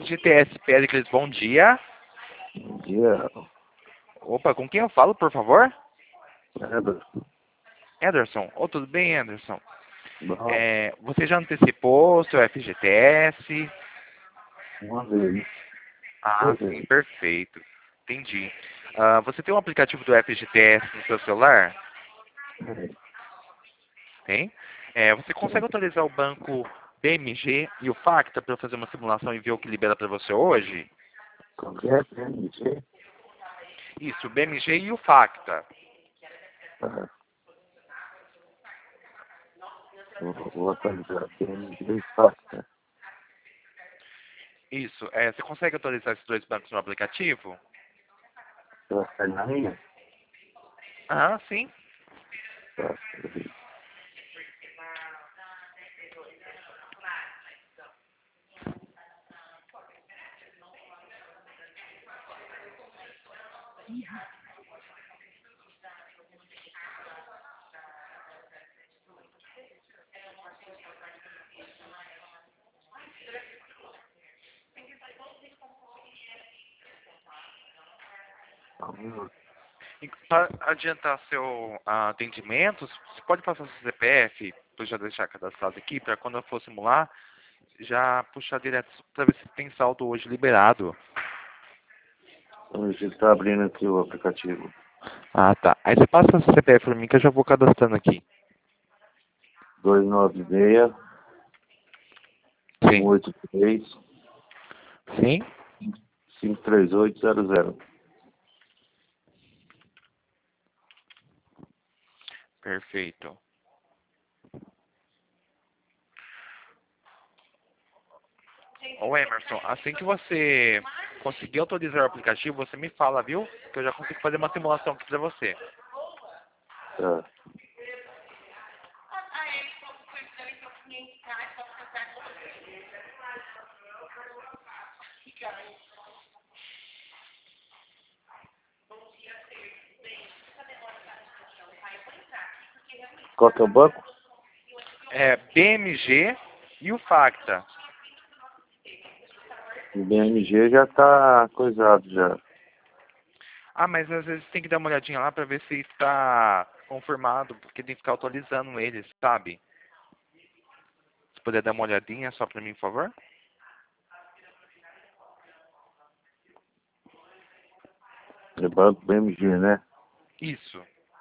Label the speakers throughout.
Speaker 1: FGTS Péricles, bom dia.
Speaker 2: Bom dia,
Speaker 1: Opa, com quem eu falo, por favor?
Speaker 2: Ederson.
Speaker 1: Ederson. Tudo bem, Ederson?
Speaker 2: Bom,
Speaker 1: Você já antecipou o seu FGTS?
Speaker 2: uma vez.
Speaker 1: Ah, sim, perfeito. Entendi. Você tem um aplicativo do FGTS no seu celular? Tem? Você consegue atualizar o banco BMG e o Facta para eu fazer uma simulação e ver o que libera para você hoje?
Speaker 2: Qualquer PMG,
Speaker 1: Isso, o BMG e o Facta.
Speaker 2: vou atualizar PMG e Facta.
Speaker 1: Isso. Você consegue atualizar esses dois bancos no aplicativo?
Speaker 2: Você vai sair na minha?
Speaker 1: Ah, sim.
Speaker 2: Tá. Só um minuto.
Speaker 1: Para adiantar seu atendimento, você pode passar seu CPF, para eu já deixar cadastrado aqui, para quando eu for simular, já puxar direto para ver se tem saldo hoje liberado.
Speaker 2: A gente está abrindo aqui o aplicativo.
Speaker 1: Ah, tá. Aí você passa seu CPF para mim que eu já vou cadastrando aqui.
Speaker 2: 296
Speaker 1: Sim.
Speaker 2: 183
Speaker 1: Sim?
Speaker 2: 53800.
Speaker 1: Perfeito. Ô Emerson, assim que você conseguir autorizar o aplicativo, você me fala, viu? Que eu já consigo fazer uma simulação aqui para você.
Speaker 2: Tá. Qual que é o banco?
Speaker 1: BMG e o Facta.
Speaker 2: O BMG já está coisado já.
Speaker 1: Ah, mas às vezes tem que dar uma olhadinha lá para ver se está confirmado, porque tem que ficar atualizando eles, sabe? Se puder dar uma olhadinha só para mim, por favor.
Speaker 2: É banco BMG, né?
Speaker 1: Isso.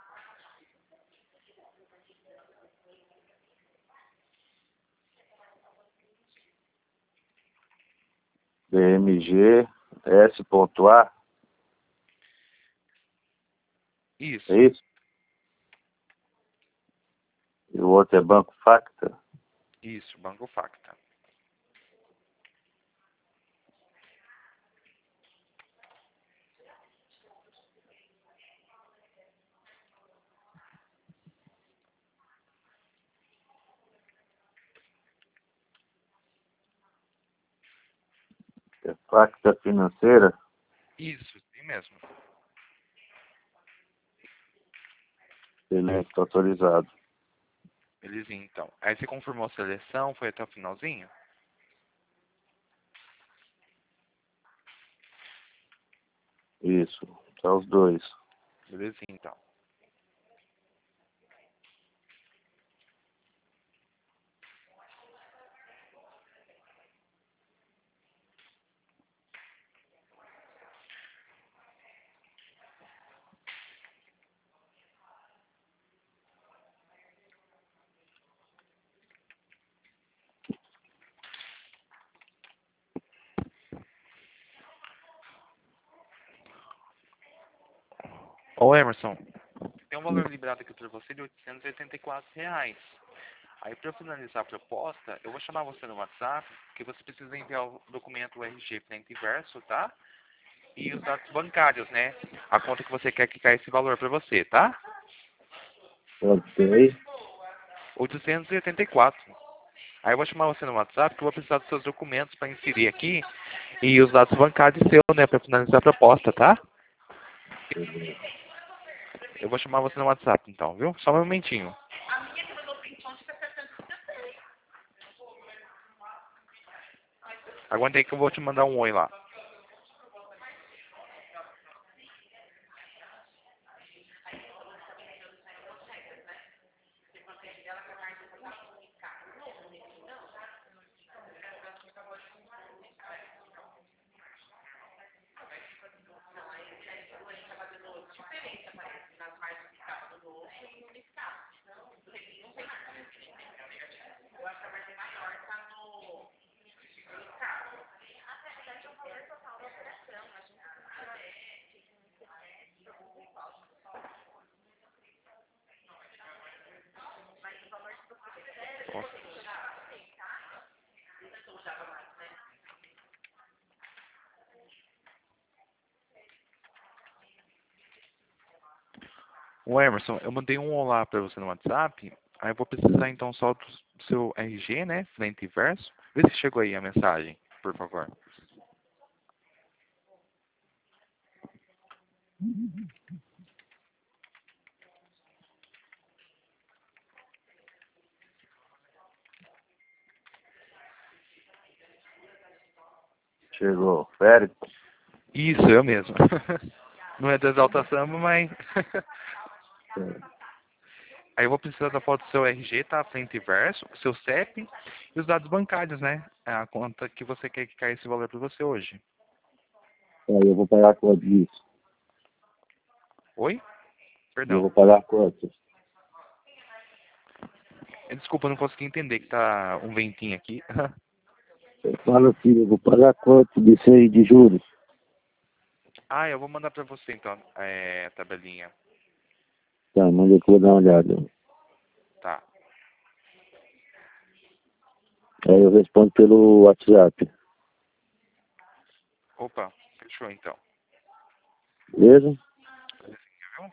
Speaker 2: BMG S.A, é
Speaker 1: Isso.
Speaker 2: isso? E o outro é Banco Facta?
Speaker 1: Isso, Banco Facta.
Speaker 2: É Facta Financeira?
Speaker 1: Isso, sim mesmo.
Speaker 2: Beleza, está autorizado.
Speaker 1: Belezinha, então. Aí você confirmou a seleção, foi até o finalzinho?
Speaker 2: Isso, são os dois.
Speaker 1: Belezinha, então. Ô Emerson, tem um valor liberado aqui para você de R$ 884. Aí para eu finalizar a proposta, eu vou chamar você no WhatsApp, que você precisa enviar o documento RG frente e verso, tá? E os dados bancários, né? A conta que você quer que caia esse valor para você, tá?
Speaker 2: Pode ser aí?
Speaker 1: 884. Aí eu vou chamar você no WhatsApp, que eu vou precisar dos seus documentos para inserir aqui e os dados bancários seus, né? Para finalizar a proposta, tá? Eu vou chamar você no WhatsApp, então, viu? Só um momentinho. Aguenta aí que eu vou te mandar um oi lá. Ô Emerson, eu mandei um olá pra você no WhatsApp. Aí eu vou precisar então só do seu RG, né? Frente e verso. Vê se chegou aí a mensagem, por favor.
Speaker 2: Chegou. Férico?
Speaker 1: Isso, eu mesmo. Não é do Exalta Samba, mas. Aí eu vou precisar da foto do seu RG, tá? Frente e verso, seu CEP e os dados bancários, né? A conta que você quer que caia esse valor pra você hoje.
Speaker 2: Aí eu vou pagar quanto disso?
Speaker 1: Oi?
Speaker 2: Eu
Speaker 1: Perdão.
Speaker 2: vou pagar quanto?
Speaker 1: Desculpa, eu não consegui entender que tá um ventinho aqui.
Speaker 2: Eu falo assim, eu vou pagar quanto disso aí de juros?
Speaker 1: Ah, eu vou mandar pra você então, a tabelinha.
Speaker 2: Tá, manda que eu vou dar uma olhada.
Speaker 1: Tá.
Speaker 2: Aí eu respondo pelo WhatsApp.
Speaker 1: Opa, fechou então.
Speaker 2: Beleza?
Speaker 1: Viu?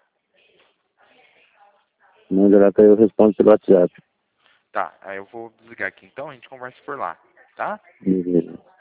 Speaker 2: Manda lá que aí eu respondo pelo WhatsApp.
Speaker 1: Tá, aí eu vou desligar aqui então, a gente conversa por lá, tá?
Speaker 2: Beleza.